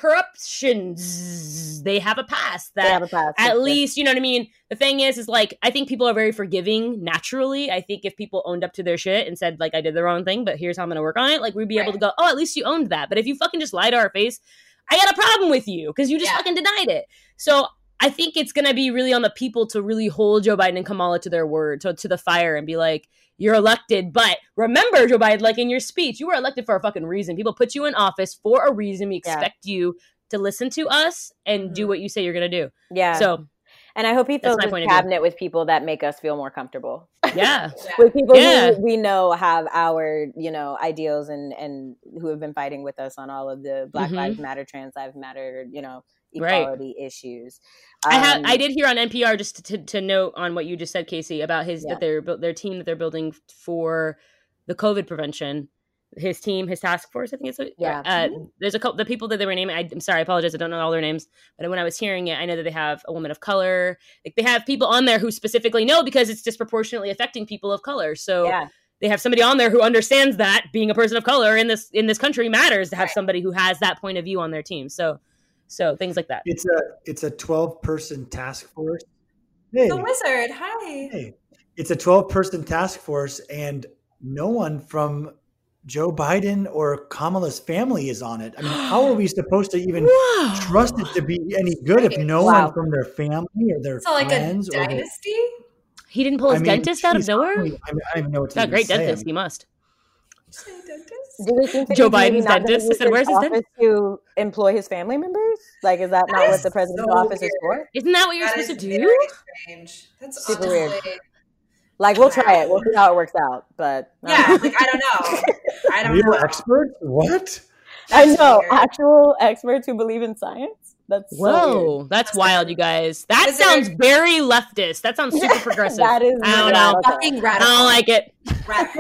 corruptions. They have a past They that have a past. at least, you know what I mean? The thing is, is like, I think people are very forgiving naturally. I think if people owned up to their shit and said, like, I did the wrong thing, but here's how I'm going to work on it, like, we'd be able to go, oh, at least you owned that. But if you fucking just lie to our face, I got a problem with you because you just Yeah. fucking denied it. So I think it's going to be really on the people to really hold Joe Biden and Kamala to their word, to, to the fire, and be like, you're elected. But remember, Joe Biden, like in your speech, you were elected for a fucking reason. People put you in office for a reason. We Yeah. expect you to listen to us and do Mhm. what you say you're going to do. Yeah. So, and I hope he That's fills my his point of view. cabinet with people that make us feel more comfortable. yeah. With people Yeah. who we know have our, you know, ideals and and who have been fighting with us on all of the Black Mhm. Lives Matter, Trans Lives Matter, you know, Right. equality issues. I had Um, I did hear on N P R just to, to note on what you just said, Casey, about his Yeah. that they're built their team that they're building for the COVID prevention. His team, his task force, I think it's Yeah. Uh, there's a couple the people that they were naming. I, I'm sorry, I apologize, I don't know all their names. But when I was hearing it, I know that they have a woman of color. Like they have people on there who specifically know because it's disproportionately affecting people of color. So Yeah. they have somebody on there who understands that being a person of color in this in this country matters to have Right. somebody who has that point of view on their team. So so things like that. It's a it's a twelve person task force. Hey, The wizard. Hi. hey, it's a twelve person task force, and no one from Joe Biden or Kamala's family is on it. I mean, how are we supposed to even Whoa. trust it to be any good if no Wow. one from their family or their It's not like a friends or their, dynasty. He didn't pull his I mean, dentist out of geez, nowhere? I mean, I don't even know what to He's got a even great say. dentist. He must. Say dentist. Do we think that Joe he's maybe Biden's not gonna dentist? I use said, "Where's his office to employ his family members? Like, is that, That not is what the president's so office is weird. for? Isn't that what you're That supposed is to do? very strange. That's Super honestly, weird. Like, we'll try it. We'll see how it works out. But I don't Yeah, know. like I don't know. I don't Real know. experts? What? I That's know weird. actual experts who believe in science. That's so Whoa, weird. that's That's wild, weird. you guys. That Is there- sounds very leftist. That sounds super progressive. That is I don't radical. know. Fucking I radical. don't like it. Radical.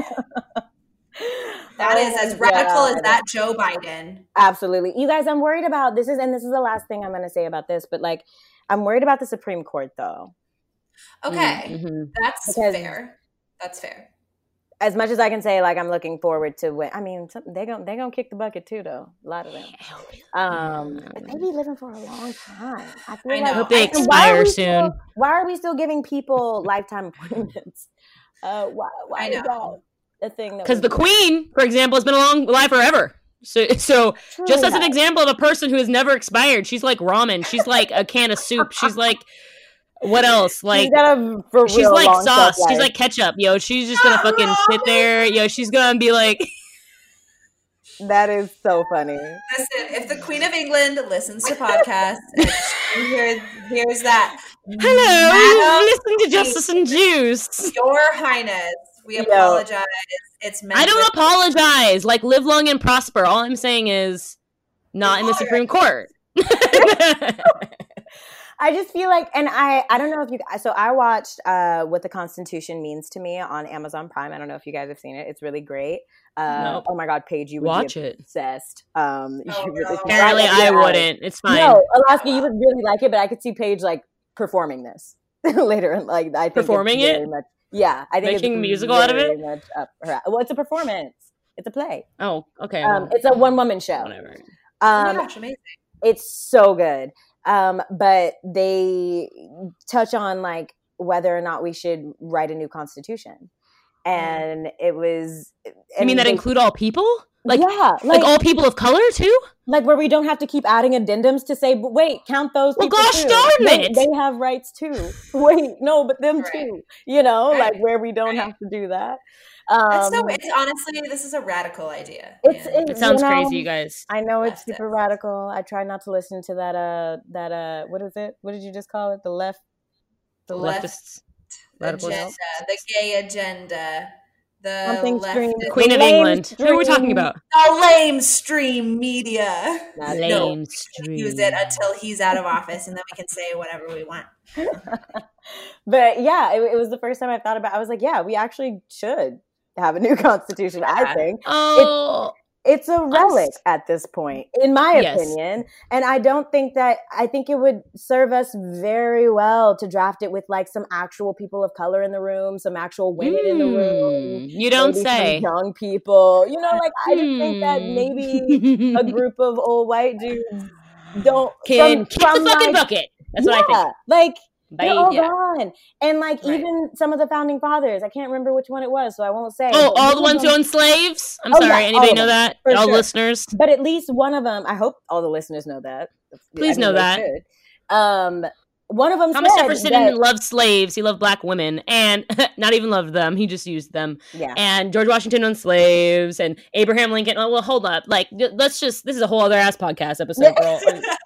That is as Oh, radical God. as that Joe Biden. Absolutely. You guys, I'm worried about this is and this is the last thing I'm going to say about this, but like I'm worried about the Supreme Court though. Okay, Mhm. that's Because- fair. That's fair. as much as I can say, like I'm looking forward to when I mean they're gonna they're gonna kick the bucket too, though. A lot of them. Um, but they be living for a long time. I feel I like I hope they and why are expire we soon. Still, why are we still giving people lifetime appointments? Uh, why? Why I is know. that a thing? Because the Queen, for example, has been alive alive forever. So, so True just as an that. example of a person who has never expired, she's like ramen. She's like a can of soup. She's like, what else? Like, she's, got a for she's real like long sauce. shelf She's life. like ketchup, yo. She's just gonna fucking sit there, yo. She's gonna be like, That is so funny. Listen, if the Queen of England listens to podcasts, and she hears, hears that, hello, Madam listen to Justice and Juice. Your Highness, we Yo. apologize. It's meant I don't with- apologize. Like, live long and prosper. All I'm saying is, not in the Supreme Court. I just feel like, and I, I don't know if you, so I watched uh, What the Constitution Means to Me on Amazon Prime. I don't know if you guys have seen it. It's really great. Uh, Nope. Oh my God, Paige, you would Watch be it. obsessed. Um, you Oh, would- no. Apparently, Yeah. I wouldn't. It's fine. No, Alaska, you would really like it, but I could see Paige like performing this later. in Like I think Performing it's it? very Much, yeah, I think Making it's a musical out of very it? Much up her, well, it's a performance. It's a play. Oh, okay. Um, well, it's a one woman show. whatever. Oh my Um, gosh, amazing. it's so good. Um, but they touch on like whether or not we should write a new constitution. And it was You mean that they, include all people? Like, yeah, like like, all people of color too? like where we don't have to keep adding addendums to say, but wait, count those Well, people gosh too. darn They- it. They have rights too. Wait, no, but them Right. too. You know, Right. like where we don't Right. have to do that. Um, It's so. It's honestly, this is a radical idea. It's- man. it- It sounds you know, crazy, you guys. I know it's Leftist. super radical. I try not to listen to that. Uh, that uh, what is it? What did you just call it? The left. the left- left Leftists. Radical agenda, the gay agenda, the Something left, stream- the Queen of Lame England. Who are we talking stream. about? lamestream media. Not No. Lame stream. Use it until he's out of office, and then we can say whatever we want. But yeah, it, it was the first time I thought about. I was like, yeah, we actually should have a new constitution. I Yeah. think Oh, it's a relic at this point, in my Yes. opinion. And I don't think that. I think it would serve us very well to draft it with like some actual people of color in the room, some actual women in the room. Hmm, you don't maybe some say. young people. You know, like I just think that Hmm. maybe a group of old white dudes don't Can from- kick the from, fucking like, bucket. That's what I yeah, think. like Bye. they're all Yeah. gone. And like Right. even some of the founding fathers, I can't remember which one it was, so I won't say. Oh, but all one the of ones who them- own slaves? I'm Oh, sorry. yeah, all Anybody of know them, that? for All sure. listeners? But at least one of them, I hope all the listeners know that. Please I mean, know they that. should. Um, one of them Thomas said Jefferson that, loved slaves. He loved black women, and not even loved them. He just used them. yeah, And George Washington owned slaves, and Abraham Lincoln. Oh, well, hold up. Like, th- let's just. This is a whole other ass podcast episode, girl.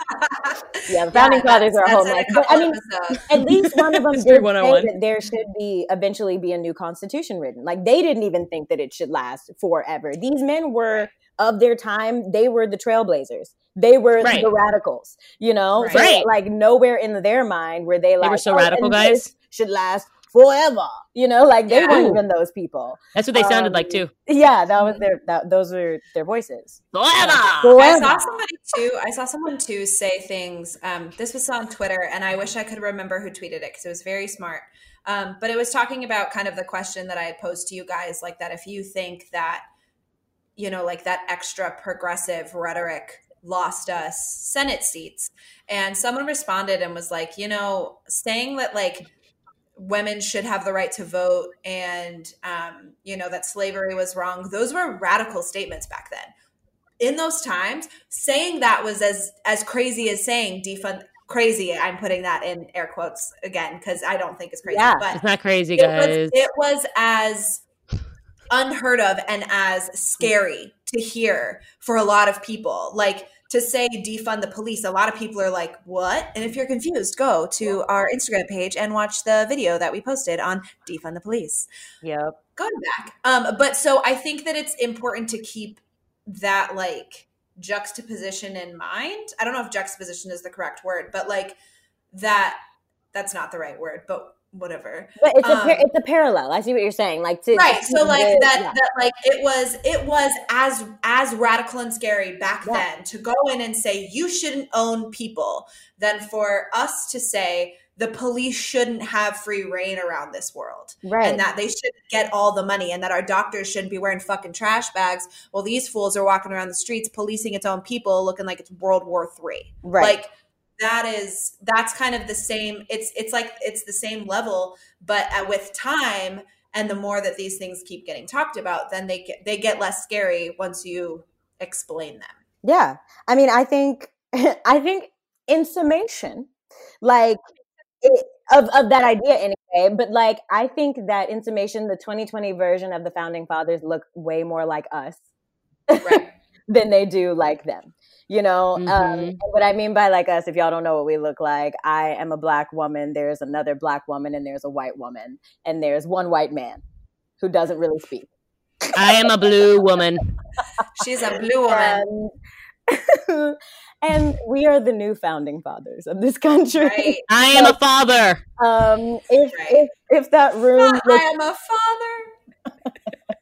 yeah, the founding fathers are a whole that's in mess. a But I couple mean, episodes. at least one of them History did one oh say one. that there should be eventually be a new constitution written. Like they didn't even think that it should last forever. These men were of their time. They were the trailblazers. They were Right. the radicals. You know, so Right. like nowhere in their mind were they like were so "Oh, radical, and guys." this should last forever. You know, like they Yeah. weren't even those people. That's what they sounded Um, like too. Yeah, that was their. That, those were their voices. Forever. I Forever. saw somebody too. I saw someone too say things. Um, this was on Twitter, and I wish I could remember who tweeted it because it was very smart. Um, but it was talking about kind of the question that I had posed to you guys, like that if you think that, you know, like that extra progressive rhetoric lost us Senate seats, and someone responded and was like, you know, saying that like women should have the right to vote and um, you know that slavery was wrong. Those were radical statements back then. In those times, saying that was as as crazy as saying defund crazy. I'm putting that in air quotes again because I don't think it's crazy. Yeah. But It's not crazy, it was, guys. it was as unheard of and as scary to hear for a lot of people. Like to say defund the police, a lot of people are like, what? And if you're confused, go to our Instagram page and watch the video that we posted on defund the police. Yep. Go back. Um, but so I think that it's important to keep that like juxtaposition in mind. I don't know if juxtaposition is the correct word, but like that, that's not the right word, but whatever. But it's a Um, par- it's a parallel. I see what you're saying. Like to Right. So like the- that, yeah. that like it was, it was as, as radical and scary back Yeah. then to go in and say, you shouldn't own people than for us to say the police shouldn't have free reign around this world. Right. And that they should get all the money and that our doctors shouldn't be wearing fucking trash bags while these fools are walking around the streets policing its own people looking like it's World War Three. Right. Like that is, that's kind of the same. It's, it's like, it's the same level, but uh, with time and the more that these things keep getting talked about, then they get, they get less scary once you explain them. Yeah. I mean, I think, I think in summation, like, It, of, of that idea anyway, but like I think that in summation, the twenty twenty version of the founding fathers look way more like us Right. than they do like them. You know, Mhm. um, and what I mean by like us, if y'all don't know what we look like, I am a black woman. There's another black woman, and there's a white woman, and there's one white man who doesn't really speak. I am a blue woman. She's a blue woman. And, and we are the new founding fathers of this country. Right. I am a father. Um, if, Right. if if that room I was am a father.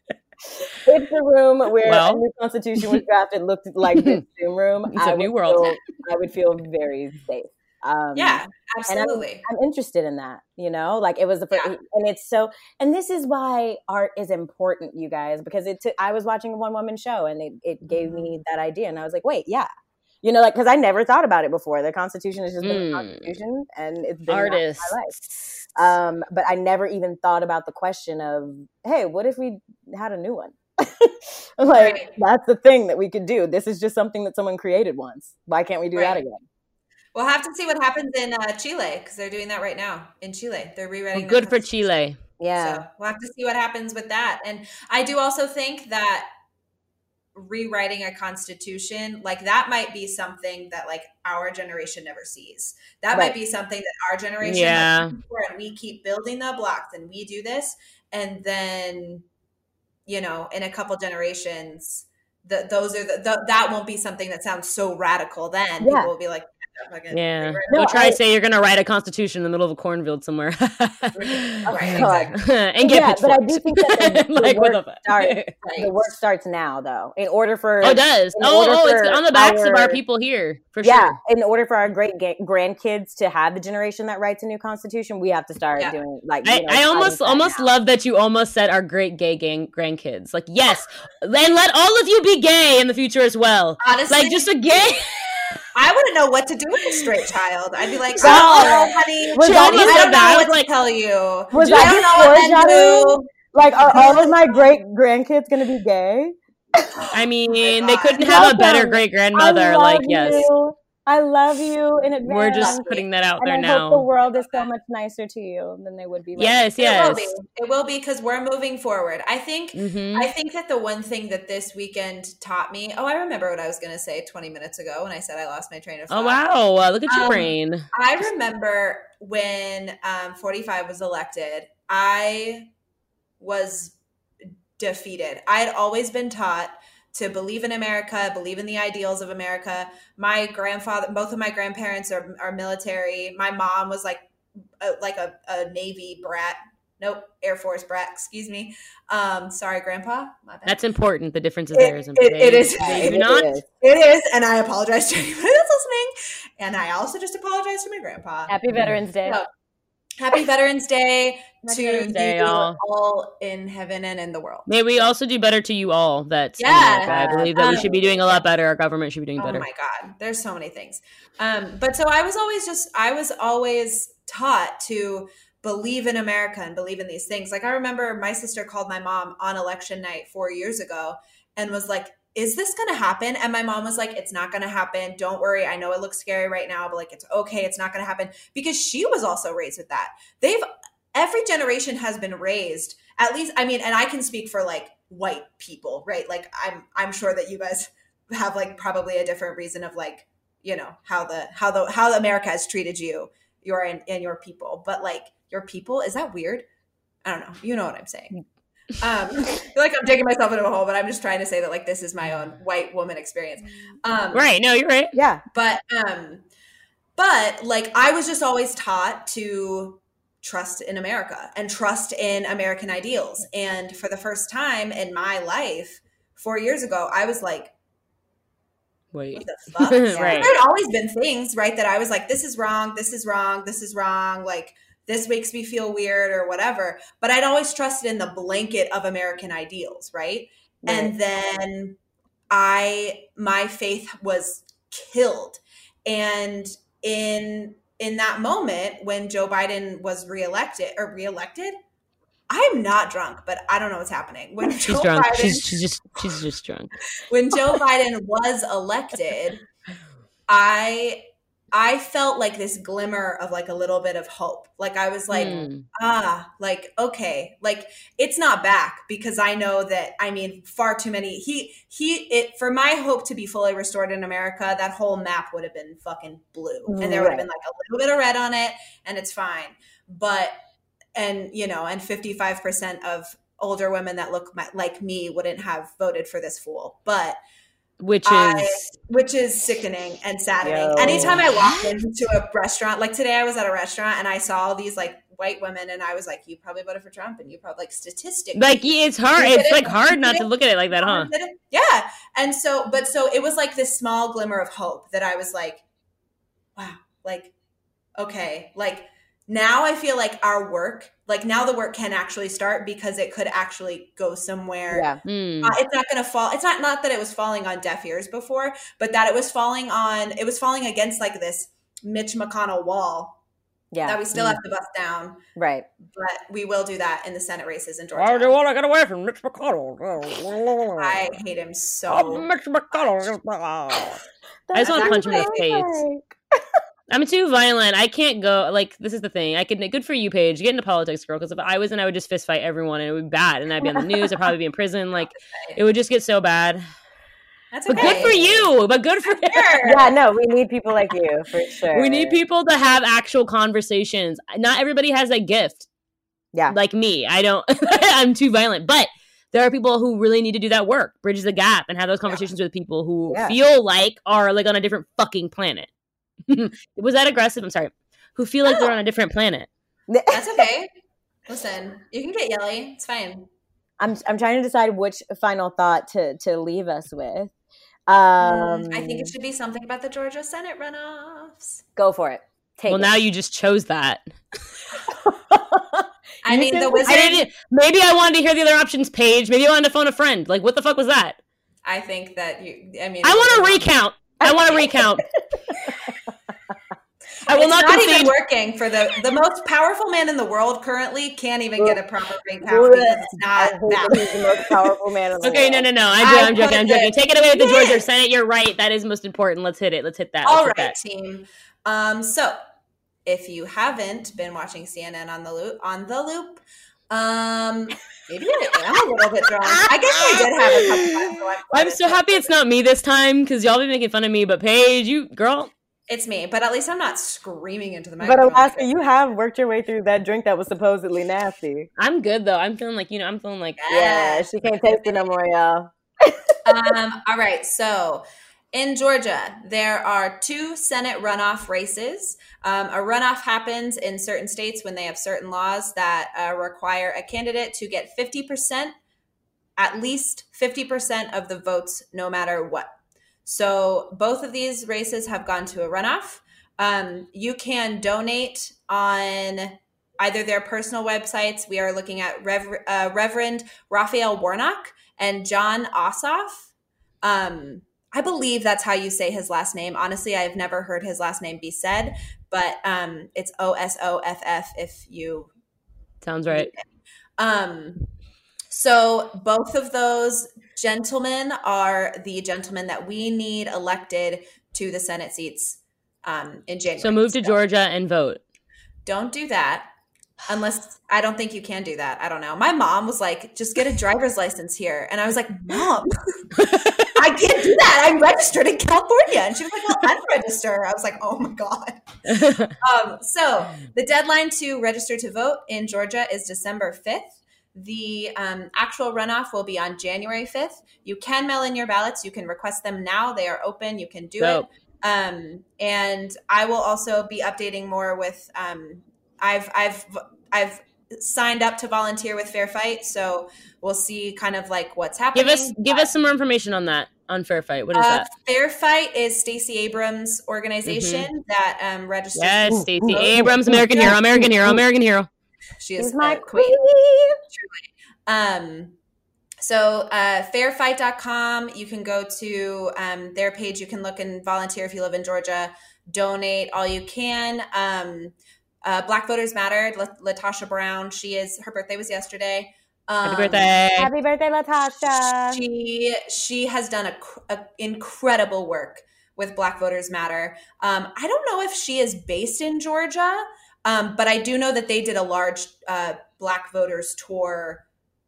if the room where Well. a new constitution was drafted looked like this Zoom room, It's a I new would world. Feel, I would feel very safe. Um, Yeah, and I'm, absolutely. I'm interested in that. You know, like it was the first, Yeah. and it's so. And this is why art is important, you guys, because it. Took, I was watching a one woman show, and it it gave me that idea, and I was like, wait, yeah. You know, like, because I never thought about it before. The Constitution has just been a Mm. Constitution, and it's been that Artists. my life. Um, but I never even thought about the question of, hey, what if we had a new one? Like, Right. that's the thing that we could do. This is just something that someone created once. Why can't we do that Right. again? We'll have to see what happens in uh, Chile because they're doing that right now in Chile. They're rewriting. Well, their good for constitution. Chile. Yeah. So we'll have to see what happens with that. And I do also think that rewriting a constitution, like that might be something that like our generation never sees. That Right. might be something that our generation Yeah. has for, and we keep building the blocks and we do this. And then, you know, in a couple generations, the, those are the, the, that won't be something that sounds so radical then. Yeah. People will be like, fucking Yeah. rewrite it. No, Don't try I- to say you're going to write a constitution in the middle of a cornfield somewhere. Right, God. exactly. and get Yeah, but I pitchforks. do think that the, the like, what work the fuck? starts. Right. The work starts now, though. In order for Oh, it does. in Oh, order oh, it's for on the backs of our our- people here, for yeah, sure. in order for our great ga- grandkids to have the generation that writes a new constitution, we have to start Yeah. doing like. I, you know, I almost fighting for that almost now. love that you almost said our great gay gang grandkids. Like, yes, and let all of you be gay in the future as well. Honestly, Like, just a gay. I wouldn't know what to do with a straight child. I'd be like, God. oh, honey, Was I that don't before know that? what to Like- tell you. Was I that don't know what before, to Johnny? do. Like, are all of my great grandkids going to be gay? I mean, God. they couldn't have a better Welcome. great I grandmother. love Like, yes, you. I love you in advance. we're just putting that out and there I hope the now. world is so much nicer to you than they would be. Right Yes, It will yes. be. It will be because we're moving forward. I think. hmm I think that the one thing that this weekend taught me. Oh, I remember what I was going to say twenty minutes ago when I said I lost my train of thought. Oh wow! Uh, look at your Um, brain. I remember when um, forty-five was elected, I was defeated. I had always been taught to believe in America, believe in the ideals of America. My grandfather, both of my grandparents are, are military. My mom was like a, like a, a Navy brat. Nope, Air Force brat, excuse me. Um, sorry, Grandpa. My bad. That's important. The difference is It- there, isn't it- it is. They It do not. is. It is, and I apologize to anybody that's listening. And I also just apologize to my grandpa. Happy Veterans Day. So, happy Veterans Day Happy to Veterans Day, you y'all. all in heaven and in the world. May we also do better to you all. That's in Yeah. America. I believe that we Um, should be doing a lot better. Our government should be doing Oh better. my God, there's so many things. Um, but so I was always just, I was always taught to believe in America and believe in these things. Like I remember my sister called my mom on election night four years ago and was like, is this going to happen? And my mom was like, it's not going to happen. Don't worry. I know it looks scary right now, but like, it's okay. It's not going to happen, because she was also raised with that. They've, every generation has been raised, at least, I mean, and I can speak for like white people, right? Like I'm, I'm sure that you guys have like probably a different reason of like, you know, how the, how the, how America has treated you, your, and, and your people, but like your people, is that weird? I don't know. You know what I'm saying. Um, I feel like I'm digging myself into a hole, but I'm just trying to say that like, this is my own white woman experience. Um, Right? No, you're right. Yeah. But, um, but like, I was just always taught to trust in America and trust in American ideals. And for the first time in my life, four years ago, I was like, Wait. what the fuck? Right. There had always been things, right, that I was like, this is wrong, this is wrong, this is wrong, like this makes me feel weird or whatever. But I'd always trusted in the blanket of American ideals, right? right. And then I, my faith was killed. And in in that moment when Joe Biden was reelected or reelected, I'm not drunk, but I don't know what's happening. When She's Joe drunk. Biden, She's, she's just she's just drunk. When Joe Biden was elected, I I felt like this glimmer of like a little bit of hope. Like I was like, mm. ah, like, okay, like it's not back because I know that, I mean, far too many, he, he, it, for my hope to be fully restored in America, that whole map would have been fucking blue and there would have been like a little bit of red on it and it's fine. But, and, you know, and fifty-five percent of older women that look like me wouldn't have voted for this fool. But Which is I, which is sickening and saddening. Yo. Anytime I walk into a restaurant, like today I was at a restaurant and I saw all these like white women and I was like, you probably voted for Trump and you probably like statistically. Like it's hard. It's like hard not to look at it like that, huh? Yeah. And so, but so it was like this small glimmer of hope that I was like, wow, like, okay, like now I feel like our work, like now the work can actually start because it could actually go somewhere. Yeah. Mm. Uh, it's not going to fall. It's not, not that it was falling on deaf ears before, but that it was falling on, it was falling against like this Mitch McConnell wall yeah. that we still mm. have to bust down. Right. But we will do that in the Senate races in Georgia. Why do you want to get away from Mitch McConnell? I hate him so oh, Mitch McConnell. I just want to punch him in his face. I'm too violent. I can't go. Like, this is the thing. I could. Good for you, Paige. Get into politics, girl. Because if I was in, I would just fist fight everyone, and it would be bad. And I'd be on the news. I'd probably be in prison. Like, it would just get so bad. That's okay. But good for you. But good for you. Yeah, no, we need people like you for sure. We need people to have actual conversations. Not everybody has that gift. Yeah, like me. I don't. I'm too violent. But there are people who really need to do that work, bridge the gap, and have those conversations yeah. with people who yeah. feel like are like on a different fucking planet. Was that aggressive? I'm sorry. Who feel like no. they're on a different planet. That's okay. Listen, you can get yelly. It's fine. I'm I'm trying to decide which final thought to to leave us with. Um, mm, I think it should be something about the Georgia Senate runoffs. Go for it. Take well, it. now you just chose that. I you mean, the wizard. I maybe I wanted to hear the other options page. Maybe I wanted to phone a friend. Like, what the fuck was that? I think that you. I mean, I want to recount. I want to recount. I will it's not, not concede. even working for the the most powerful man in the world currently can't even get a proper recount because it's not that. He's the most powerful man in the okay, world. no, no, no. I'm, I'm joking. I'm joking. Take it away with the Georgia Senate. You're right. That is most important. Let's hit it. Let's hit that. All Let's right, hit that. team. Um, so if you haven't been watching C N N on the loop, on the loop, um, maybe I am a little bit drunk. I guess I did have a couple times. So I'm, I'm so happy it's not me this time because y'all be making fun of me. But Paige, you girl. It's me, but at least I'm not screaming into the microphone. But Alaska, you have worked your way through that drink that was supposedly nasty. I'm good though. I'm feeling like, you know, I'm feeling like yeah, she can't taste it no more, y'all. um, all right, so in Georgia, there are two Senate runoff races. Um, a runoff happens in certain states when they have certain laws that uh, require a candidate to get fifty percent, at least fifty percent of the votes, no matter what. So both of these races have gone to a runoff. Um, you can donate on either their personal websites. We are looking at Rever- uh, Reverend Raphael Warnock and John Ossoff. Um, I believe that's how you say his last name. Honestly, I've never heard his last name be said, but um, it's O S O F F if you... Sounds right. Um, so both of those gentlemen are the gentlemen that we need elected to the Senate seats um, in January. So move to so Georgia and vote. Don't do that unless I don't think you can do that. I don't know. My mom was like, just get a driver's license here. And I was like, Mom, I can't do that. I'm registered in California. And she was like, well, unregister. I was like, oh my God. um, so the deadline to register to vote in Georgia is December fifth. The um, actual runoff will be on January fifth. You can mail in your ballots. You can request them now. They are open. You can do Dope. it. Um, and I will also be updating more with. Um, I've I've I've signed up to volunteer with Fair Fight, so we'll see kind of like what's happening. Give us give us some more information on that. on Fair Fight? What is uh, that? Fair Fight is Stacey Abrams' organization mm-hmm. that um, registers. Yes, Stacey Abrams, American hero, American hero, American hero. She is She's my uh, queen. queen. Truly. Um, so uh, fair fight dot com, you can go to um, their page. You can look and volunteer if you live in Georgia. Donate all you can. Um, uh, Black Voters Matter. La- Latasha Brown. She is. Her birthday was yesterday. Um, Happy birthday! Happy birthday, Latasha. She she has done a, a incredible work with Black Voters Matter. Um, I don't know if she is based in Georgia, um, but I do know that they did a large uh, Black Voters tour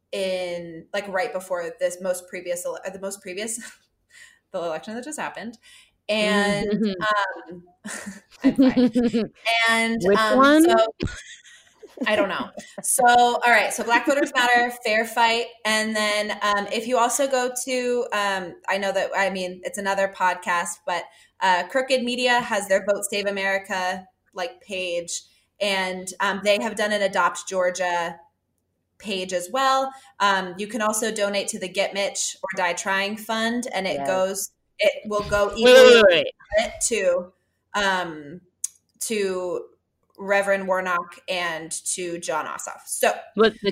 in like right before this most previous ele- the most previous the election that just happened. And um, I'm fine. And Which um, one? So, I don't know. So, all right. So Black Voters Matter, Fair Fight. And then um, if you also go to, um, I know that, I mean, it's another podcast, but uh, Crooked Media has their Vote Save America like page. And um, they have done an Adopt Georgia page as well. Um, you can also donate to the Get Mitch or Die Trying Fund. And it yes. goes, it will go Wait, wait, wait, wait. to, um, to, Reverend Warnock and to John Ossoff. So, what, the,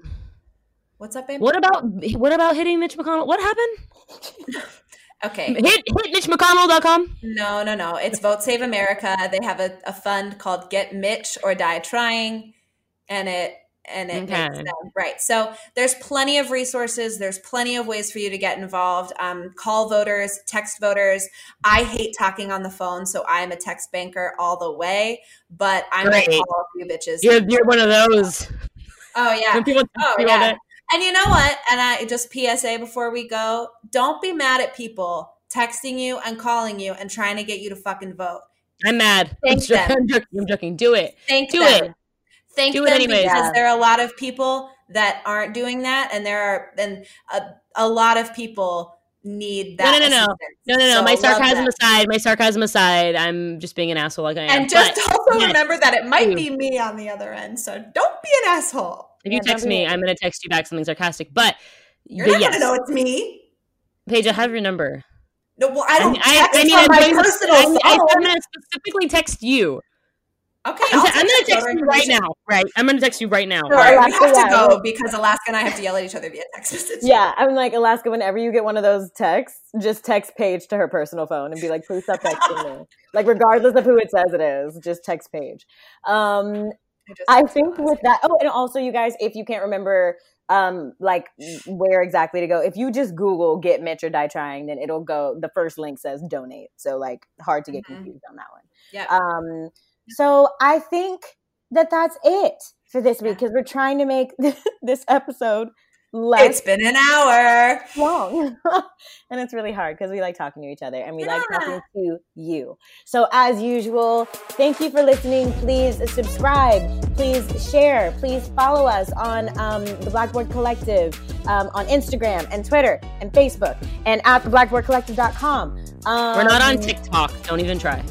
what's up, babe? what about what about hitting Mitch McConnell? What happened? Okay, hit hit Mitch McConnell dot com. No, no, no. It's Vote Save America. They have a, a fund called Get Mitch or Die Trying, and it and it Okay. makes them right. So there's plenty of resources. There's plenty of ways for you to get involved. Um, call voters, text voters. I hate talking on the phone, so I'm a text banker all the way. But I'm Great. gonna call a few bitches. You're you're one of those. Oh yeah. When people Oh people yeah. that- And you know what? And I just P S A before we go. Don't be mad at people texting you and calling you and trying to get you to fucking vote. I'm mad. I'm, Thank jo- them. I'm joking. I'm joking. Do it. Thank Do them. it. Thank Do it them anyways. because Yeah. there are a lot of people that aren't doing that, and there are and a, a lot of people need that. No, no, no, no. assistance. No, no, no. So my love sarcasm that. aside, my sarcasm aside, I'm just being an asshole like I am. And just But also yes. remember that it might Ooh. be me on the other end, so don't be an asshole. if you Yeah, text don't be me, mean. I'm going to text you back something sarcastic. But, You're but not yes, gonna know it's me. Paige, I have your number. No, well, I don't I, text I mean, from I'm my going to- personal I, phone. I, I'm going to specifically text you. Okay, I'm, I'll te- I'm going to your text photo you right information. now. Right, I'm going to text you right now. Sure. All right, we Alaska, have to yeah. go because Alaska and I have to yell at each other via text message. Yeah, I'm like, Alaska, whenever you get one of those texts, just text Paige to her personal phone and be like, please stop texting me. Like, regardless of who it says it is, just text Paige. Um, I, just I think with that, oh, and also, you guys, if you can't remember, um, like, where exactly to go, if you just Google Get Mitch or Die Trying, then it'll go, the first link says donate. So, like, hard to get Mhm. confused on that one. Yeah. Um, so I think that that's it for this week because we're trying to make this episode less It's been an hour. long. And it's really hard because we like talking to each other and we like Yeah. talking to you. So as usual, thank you for listening. Please subscribe. Please share. Please follow us on um, the Blackboard Collective um, on Instagram and Twitter and Facebook and at the blackboard collective dot com. Um, We're not on TikTok. Don't even try.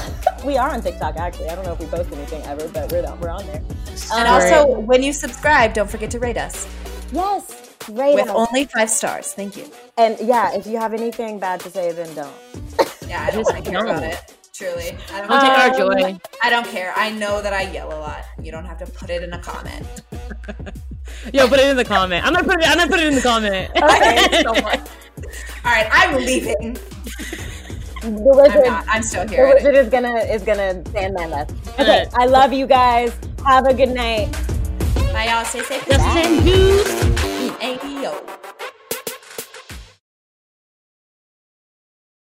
We are on TikTok, actually. I don't know if we post anything ever, but we're, we're on there. And Um, also, when you subscribe, don't forget to rate us yes, rate with us. only five stars. Thank you. And yeah, if you have anything bad to say, then don't. Yeah, I don't Just want to care don't. about it. Truly, I don't, Don't take our Um, joy. I don't care. I know that I yell a lot. You don't have to put it in a comment. Yo, put it in the comment. I'm gonna put it. I'm gonna put it in the comment. Okay, so much. All right, I'm leaving. The I'm wizard, not. I'm still the here. wizard is gonna is gonna stand my left. Okay, I love you guys. Have a good night. Bye, y'all. Stay safe. Just send you. Hey, yo.